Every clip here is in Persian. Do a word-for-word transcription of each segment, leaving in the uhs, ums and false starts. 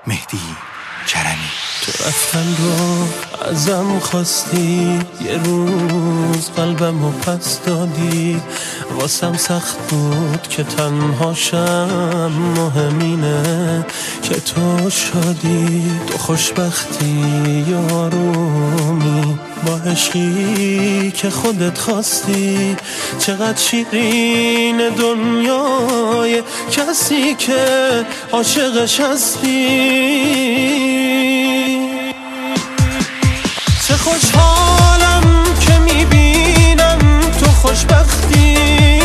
مهدی کرمی. تو رفتن رو ازم خواستی، یه روز قلبم رو پس دادی. واسم سخت بود که تنهاشم، مهمینه که تو شادی. تو خوشبختی و آرومی با عشقی که خودت خواستی. چقدر شیرین دنیای کسی که عاشقش هستی. چه خوشحالم که میبینم تو خوشبختی،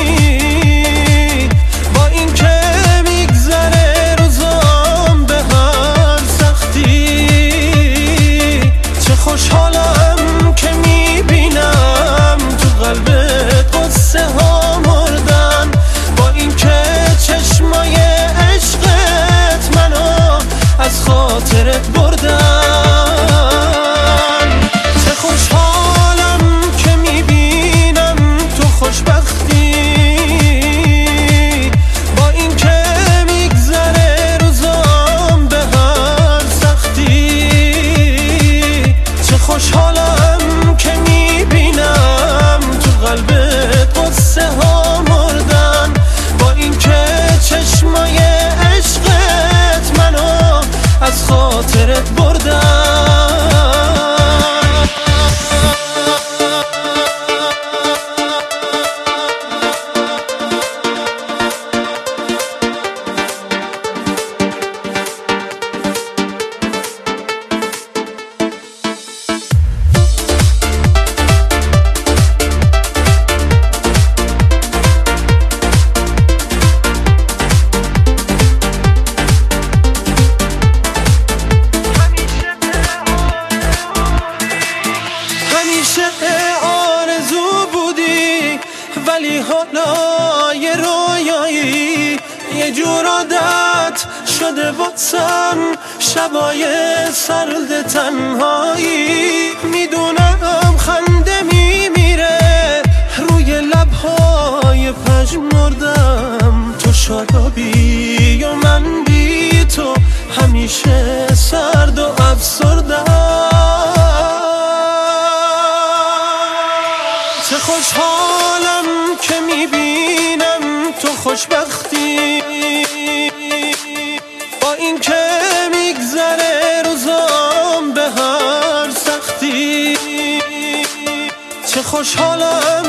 با این که میگذره روزام به هر سختی. چه خوشحالم که میبینم تو قلبت قصه ها مردن، با این که چشمای عشقت منو از خاطرت بردن. خوشحالم که میبینم تو قلبت قصه ها مردن، با این که چشمای عشقت منو از خاطرت بردن. آرزو بودی ولی حالا یه رویایی، یه جور عادت شده واسم شبای سرد تنهایی. میدونم خنده میمیره روی لبهای پژمردم، تو شادابی و من بی تو همیشه سرد و افسردم. چه خوشحالم که میبینم تو خوشبختی، با این که میگذره روزام به هر سختی. چه خوشحالم